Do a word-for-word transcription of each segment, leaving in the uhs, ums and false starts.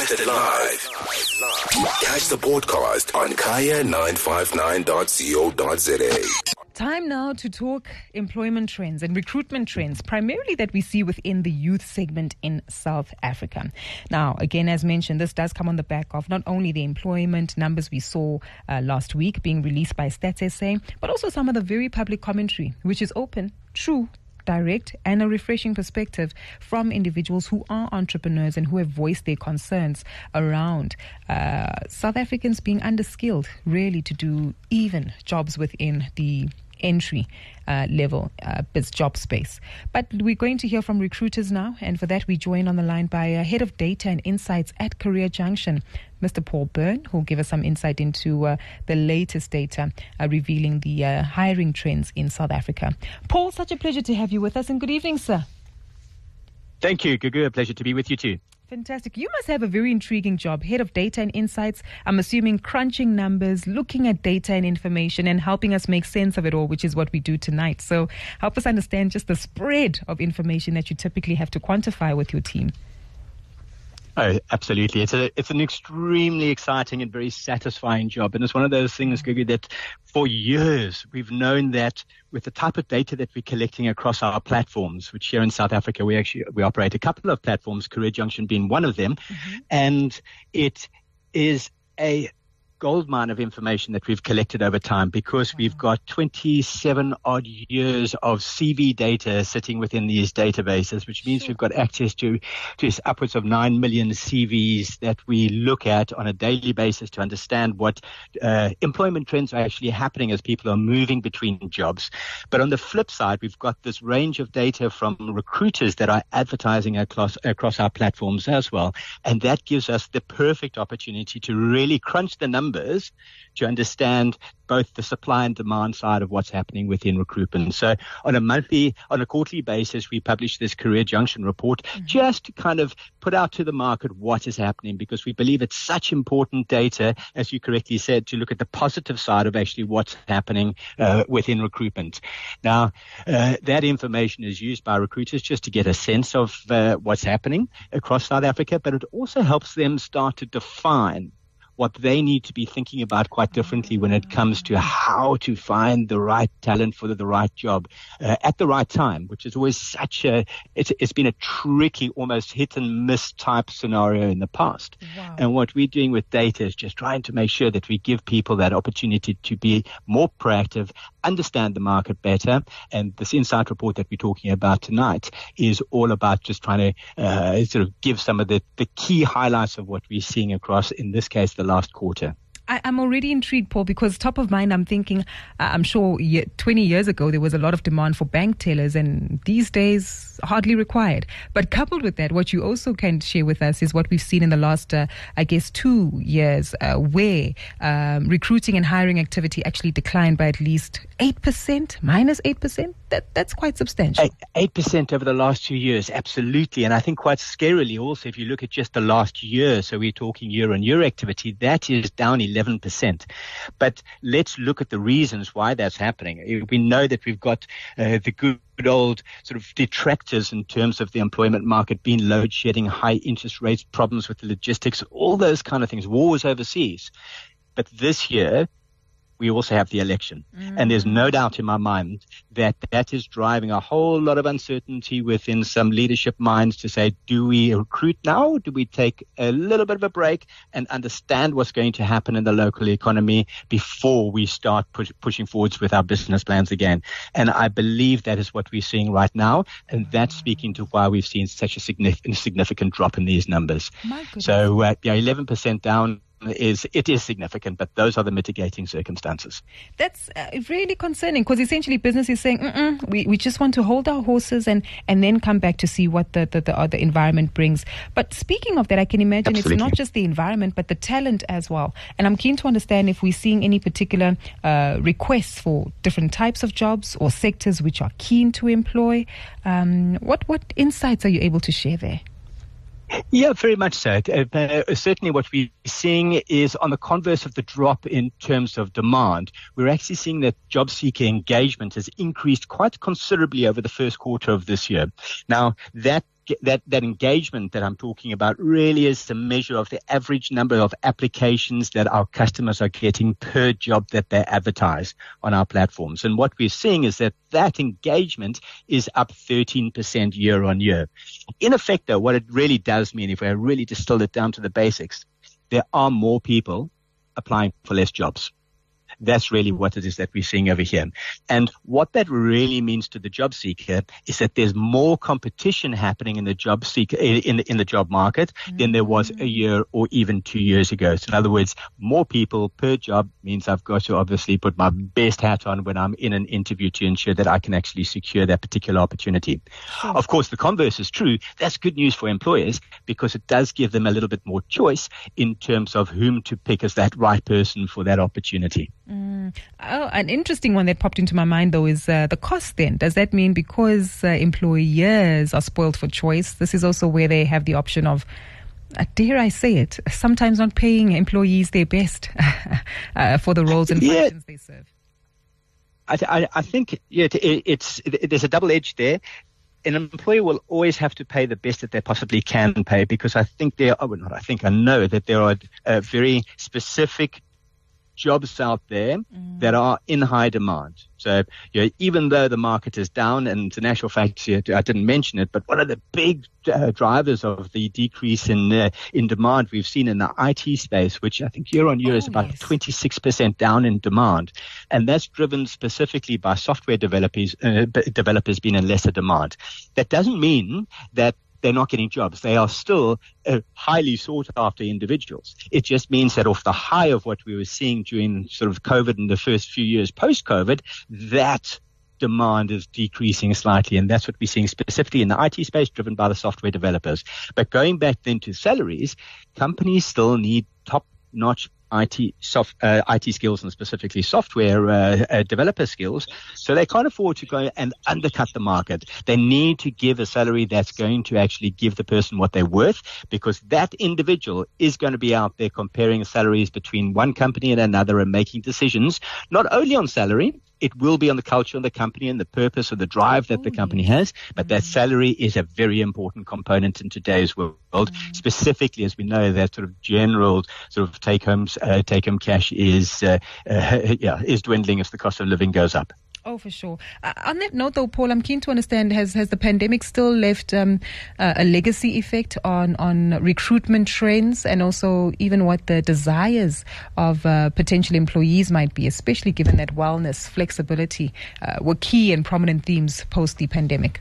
Broadcasted live. Catch the podcast on kaya nine five nine dot co dot za. Time now to talk employment trends and recruitment trends, primarily that we see within the youth segment in South Africa. Now, again, as mentioned, this does come on the back of not only the employment numbers we saw uh, last week being released by Stats S A, but also some of the very public commentary, which is open, true, direct, and a refreshing perspective from individuals who are entrepreneurs and who have voiced their concerns around uh, South Africans being underskilled, really, to do even jobs within the entry uh, level uh, biz job space. But we're going to hear from recruiters now, and for that we join on the line by uh, Head of Data and Insights at Career Junction, Mister Paul Byrne, who'll give us some insight into uh, the latest data uh, revealing the uh, hiring trends in South Africa. Paul, such a pleasure to have you with us, and good evening, sir. Thank you, Gugu. A pleasure to be with you too. Fantastic. You must have a very intriguing job, Head of Data and Insights. I'm assuming crunching numbers, looking at data and information, and helping us make sense of it all, which is what we do tonight. So help us understand just the spread of information that you typically have to quantify with your team. Oh, absolutely. It's a it's an extremely exciting and very satisfying job. And it's one of those things, Gugu, that for years we've known that with the type of data that we're collecting across our platforms, which here in South Africa we actually we operate a couple of platforms, Career Junction being one of them, mm-hmm. and it is a goldmine of information that we've collected over time, because wow. we've got twenty-seven odd years of C V data sitting within these databases, which means sure. we've got access to, to upwards of nine million C Vs that we look at on a daily basis to understand what uh, employment trends are actually happening as people are moving between jobs. But on the flip side, we've got this range of data from recruiters that are advertising across, across our platforms as well. And that gives us the perfect opportunity to really crunch the numbers Numbers to understand both the supply and demand side of what's happening within recruitment. So on a monthly, on a quarterly basis, we publish this Career Junction report mm-hmm. just to kind of put out to the market what is happening, because we believe it's such important data, as you correctly said, to look at the positive side of actually what's happening uh, within recruitment. Now, uh, that information is used by recruiters just to get a sense of uh, what's happening across South Africa, but it also helps them start to define what they need to be thinking about quite differently when it comes to how to find the right talent for the, the right job uh, at the right time, which is always such a, it's, it's been a tricky, almost hit and miss type scenario in the past. Wow. And what we're doing with data is just trying to make sure that we give people that opportunity to be more proactive, understand the market better. And this insight report that we're talking about tonight is all about just trying to uh, sort of give some of the, the key highlights of what we're seeing across, in this case, the last quarter. I, I'm already intrigued, Paul, because top of mind, I'm thinking, uh, I'm sure twenty years ago, there was a lot of demand for bank tellers, and these days, hardly required. But coupled with that, what you also can share with us is what we've seen in the last, uh, I guess, two years, uh, where um, recruiting and hiring activity actually declined by at least eight percent, minus eight percent. That, that's quite substantial. eight percent over the last two years, absolutely. And I think quite scarily also, if you look at just the last year, so we're talking year-on-year activity, that is down eleven percent. But let's look at the reasons why that's happening. We know that we've got uh, the good old sort of detractors in terms of the employment market being load shedding, high interest rates, problems with the logistics, all those kind of things, wars overseas. But this year, we also have the election. Mm. And there's no doubt in my mind that that is driving a whole lot of uncertainty within some leadership minds to say, do we recruit now? Do we take a little bit of a break and understand what's going to happen in the local economy before we start push, pushing forwards with our business plans again? And I believe that is what we're seeing right now. And that's speaking to why we've seen such a significant, significant drop in these numbers. So, uh, yeah, eleven percent down. Is it is significant, but those are the mitigating circumstances. That's uh, really concerning, because essentially business is saying Mm-mm, we we just want to hold our horses and and then come back to see what the the, the, uh, the environment brings. But speaking of that, I can imagine Absolutely. It's not just the environment but the talent as well. And I'm keen to understand if we're seeing any particular uh, requests for different types of jobs or sectors which are keen to employ. Um, what what insights are you able to share there? Yeah, very much so. Uh, certainly what we're seeing is on the converse of the drop in terms of demand, we're actually seeing that job seeker engagement has increased quite considerably over the first quarter of this year. Now, that that, that engagement that I'm talking about really is the measure of the average number of applications that our customers are getting per job that they advertise on our platforms. And what we're seeing is that that engagement is up thirteen percent year on year. In effect, though, what it really does mean, if I really distill it down to the basics, there are more people applying for less jobs. That's really what it is that we're seeing over here. And what that really means to the job seeker is that there's more competition happening in the job seeker, in the, in the job market mm-hmm. than there was a year or even two years ago. So in other words, more people per job means I've got to obviously put my best hat on when I'm in an interview to ensure that I can actually secure that particular opportunity. Sure. Of course, the converse is true. That's good news for employers because it does give them a little bit more choice in terms of whom to pick as that right person for that opportunity. Mm. Oh, an interesting one that popped into my mind, though, is uh, the cost then. Does that mean because uh, employers are spoiled for choice, this is also where they have the option of, uh, dare I say it, sometimes not paying employees their best uh, for the roles and yeah. functions they serve? I, th- I, I think yeah, it, it's it, there's a double edge there. An employer will always have to pay the best that they possibly can pay because I think there are, well, not I think, I know that there are uh, very specific jobs out there mm. that are in high demand. So, you know, even though the market is down, and the national fact here, I didn't mention it, but one of the big uh, drivers of the decrease in uh, in demand we've seen in the I T space, which I think year on year oh, is about yes. twenty-six percent down in demand. And that's driven specifically by software developers, uh, developers being in lesser demand. That doesn't mean that they're not getting jobs. They are still uh, highly sought after individuals. It just means that off the high of what we were seeing during sort of COVID and the first few years post-COVID, that demand is decreasing slightly. And that's what we're seeing specifically in the I T space driven by the software developers. But going back then to salaries, companies still need top-notch I T soft, uh, I T skills and specifically software uh, uh, developer skills. So they can't afford to go and undercut the market. They need to give a salary that's going to actually give the person what they're worth because that individual is going to be out there comparing salaries between one company and another and making decisions, not only on salary, it will be on the culture of the company and the purpose or the drive that the company has, but that salary is a very important component in today's world, mm. specifically as we know that sort of general sort of take-home uh, take-home cash is uh, uh, yeah is dwindling as the cost of living goes up. Oh, for sure. Uh, on that note, though, Paul, I'm keen to understand, has has the pandemic still left um, uh, a legacy effect on, on recruitment trends and also even what the desires of uh, potential employees might be, especially given that wellness, flexibility uh, were key and prominent themes post the pandemic?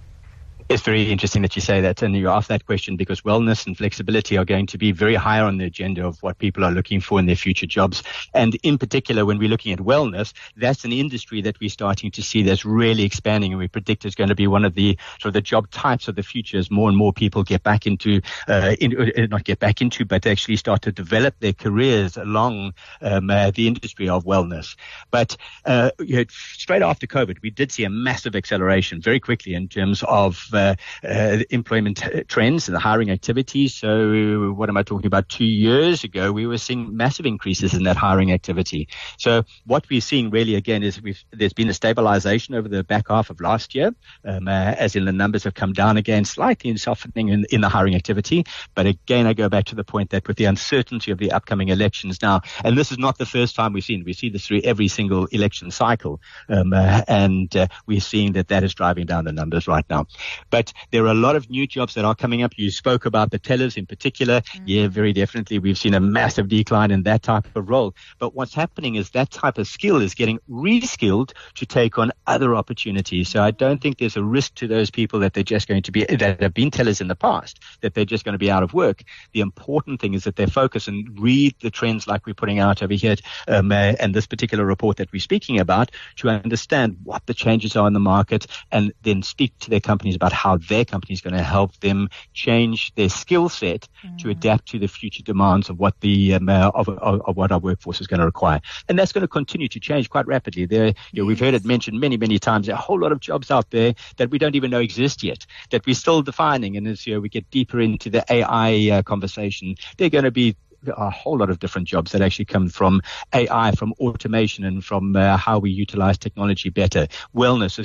It's very interesting that you say that and you ask that question because wellness and flexibility are going to be very high on the agenda of what people are looking for in their future jobs. And in particular, when we're looking at wellness, that's an industry that we're starting to see that's really expanding and we predict is going to be one of the sort of the job types of the future as more and more people get back into, uh, in, uh, not get back into, but actually start to develop their careers along um, uh, the industry of wellness. But uh, you know, straight after COVID, we did see a massive acceleration very quickly in terms of uh, Uh, uh, employment trends and the hiring activities. So what am I talking about? Two years ago, we were seeing massive increases in that hiring activity. So what we're seeing really, again, is we've, there's been a stabilization over the back half of last year, um, uh, as in the numbers have come down again slightly in softening in, in the hiring activity. But again, I go back to the point that with the uncertainty of the upcoming elections now, and this is not the first time we've seen, we see this through every single election cycle, um, uh, and uh, we're seeing that that is driving down the numbers right now. But there are a lot of new jobs that are coming up. You spoke about the tellers in particular. Mm-hmm. Yeah, very definitely. We've seen a massive decline in that type of role. But what's happening is that type of skill is getting reskilled to take on other opportunities. So I don't think there's a risk to those people that they're just going to be, that have been tellers in the past, that they're just going to be out of work. The important thing is that they focus and read the trends like we're putting out over here um, uh, and this particular report that we're speaking about to understand what the changes are in the market and then speak to their companies about how their company is going to help them change their skill set mm. to adapt to the future demands of what the um, uh, of, of, of what our workforce is going to require, and that's going to continue to change quite rapidly. There, you know, yes. we've heard it mentioned many, many times. There are a whole lot of jobs out there that we don't even know exist yet, that we're still defining. And as you know, we get deeper into the A I uh, conversation, they're going to be a whole lot of different jobs that actually come from A I, from automation, and from uh, how we utilize technology better. Wellness is going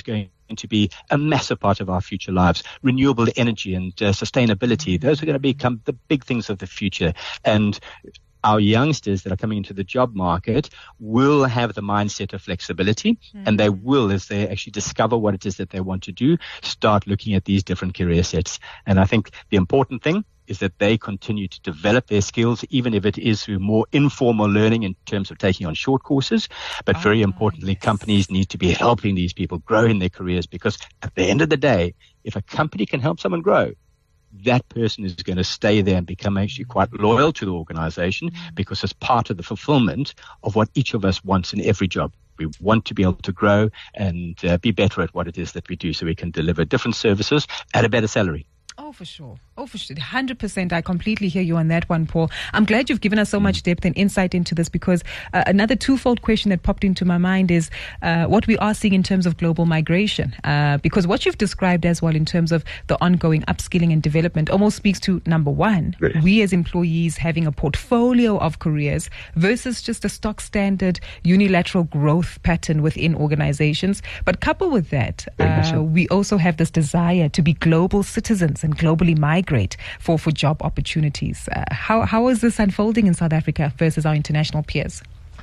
to be a massive part of our future lives. Renewable energy and uh, sustainability, those are going to become the big things of the future. And our youngsters that are coming into the job market will have the mindset of flexibility, mm-hmm. and they will, as they actually discover what it is that they want to do, start looking at these different career sets. And I think the important thing is that they continue to develop their skills, even if it is through more informal learning in terms of taking on short courses. But very oh, importantly, yes. companies need to be helping these people grow in their careers, because at the end of the day, if a company can help someone grow, that person is going to stay there and become actually quite loyal to the organization, because it's part of the fulfillment of what each of us wants in every job. We want to be able to grow and uh, be better at what it is that we do, so we can deliver different services at a better salary. Oh, for sure. Oh, for sure. one hundred percent. I completely hear you on that one, Paul. I'm glad you've given us so much depth and insight into this, because uh, another twofold question that popped into my mind is uh, what we are seeing in terms of global migration. Uh, because what you've described as well in terms of the ongoing upskilling and development almost speaks to, number one, yes. we as employees having a portfolio of careers versus just a stock standard unilateral growth pattern within organizations. But coupled with that, uh, we also have this desire to be global citizens and globally migrate for, for job opportunities. Uh, how how is this unfolding in South Africa versus our international peers?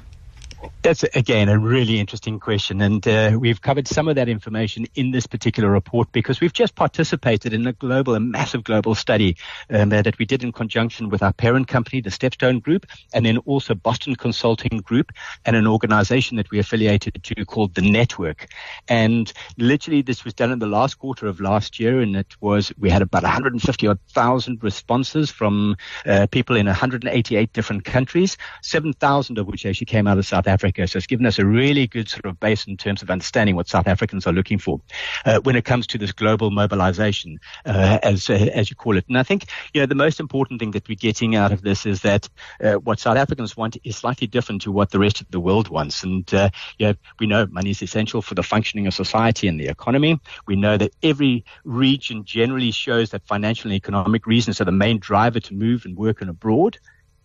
That's, again, a really interesting question. And uh, we've covered some of that information in this particular report, because we've just participated in a global, a massive global study um, that we did in conjunction with our parent company, the Stepstone Group, and then also Boston Consulting Group, and an organization that we affiliated to called The Network. And literally this was done in the last quarter of last year, and it was, we had about one hundred fifty odd thousand responses from uh, people in one hundred eighty-eight different countries, seven thousand of which actually came out of South Africa. Africa. So it's given us a really good sort of base in terms of understanding what South Africans are looking for uh, when it comes to this global mobilization, uh, as uh, as you call it. And I think, you know, the most important thing that we're getting out of this is that uh, what South Africans want is slightly different to what the rest of the world wants. And uh, you know, we know money is essential for the functioning of society and the economy. We know that every region generally shows that financial and economic reasons are the main driver to move and work and abroad.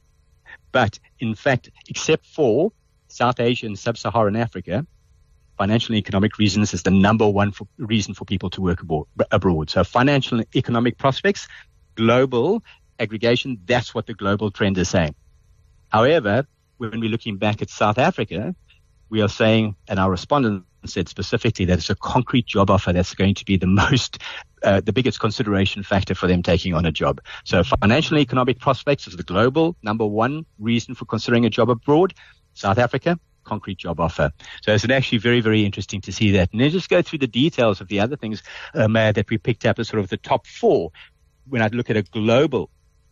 But in fact, except for South Asia and Sub-Saharan Africa, financial and economic reasons is the number one for, reason for people to work abroad, abroad. So financial and economic prospects, global aggregation, that's what the global trend is saying. However, when we're looking back at South Africa, we are saying, and our respondents said specifically, that it's a concrete job offer that's going to be the most, uh, the biggest consideration factor for them taking on a job. So financial and economic prospects is the global number one reason for considering a job abroad. South Africa, concrete job offer. So it's actually very, very interesting to see that. And then just go through the details of the other things um, uh, that we picked up as sort of the top four when I look at a global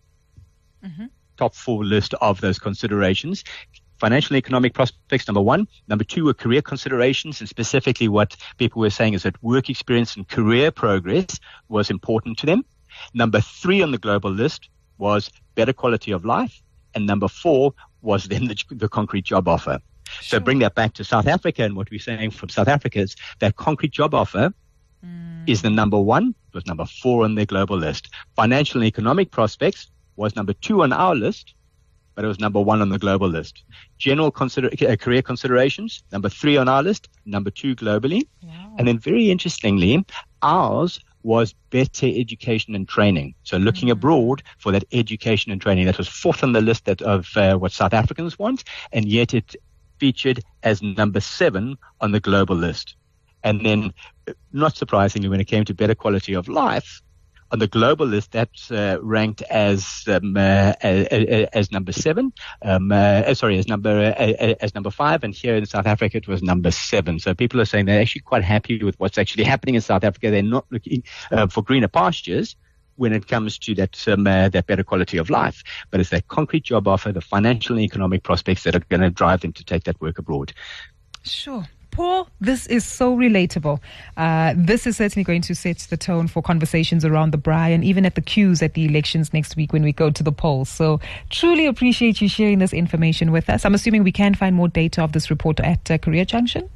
mm-hmm. top four list of those considerations. Financial and economic prospects, number one. Number two were career considerations, and specifically what people were saying is that work experience and career progress was important to them. Number three on the global list was better quality of life. And number four was then the, the concrete job offer. Sure. So bring that back to South Africa, and what we're saying from South Africa is that concrete job offer mm. is the number one, was number four on their global list. Financial and economic prospects was number two on our list, but it was number one on the global list. General consider- uh, career considerations, number three on our list, number two globally. Wow. And then very interestingly, ours was better education and training. So looking mm-hmm. abroad for that education and training, that was fourth on the list that of uh, what South Africans want, and yet it featured as number seven on the global list. And then, not surprisingly, when it came to better quality of life, on the global list, that's uh, ranked as um, uh, as, as number seven. Um, uh, sorry, as number uh, as number five, and here in South Africa it was number seven. So people are saying they're actually quite happy with what's actually happening in South Africa. They're not looking uh, for greener pastures when it comes to that um, uh, that better quality of life, but it's that concrete job offer, the financial and economic prospects that are going to drive them to take that work abroad. Sure. Paul, this is so relatable. Uh, this is certainly going to set the tone for conversations around the braai and even at the queues at the elections next week when we go to the polls. So truly appreciate you sharing this information with us. I'm assuming we can find more data of this report at uh, Career Junction?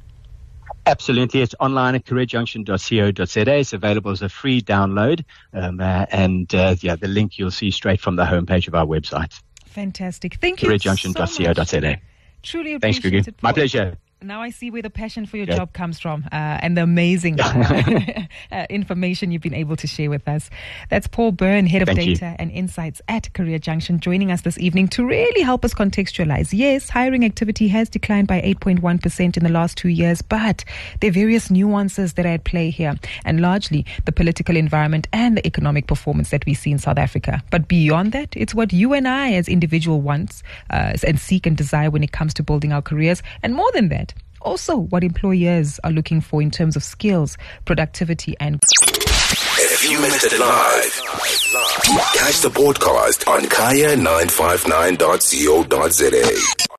Absolutely. It's online at career junction dot co dot za. It's available as a free download. Um, uh, and uh, yeah, the link you'll see straight from the homepage of our website. Fantastic. Thank you career junction dot co dot za. Truly appreciate Thanks, Gugu. it. My pleasure. Now I see where the passion for your yeah. job comes from uh, and the amazing uh, uh, information you've been able to share with us. That's Paul Byrne, Head of Thank Data you. and Insights at Career Junction, joining us this evening to really help us contextualize. Yes, hiring activity has declined by eight point one percent in the last two years, but there are various nuances that are at play here, and largely the political environment and the economic performance that we see in South Africa. But beyond that, it's what you and I as individual wants uh, and seek and desire when it comes to building our careers, and more than that, also what employers are looking for in terms of skills, productivity, and... If you missed it live, catch the podcast on kaya nine five nine dot co dot za.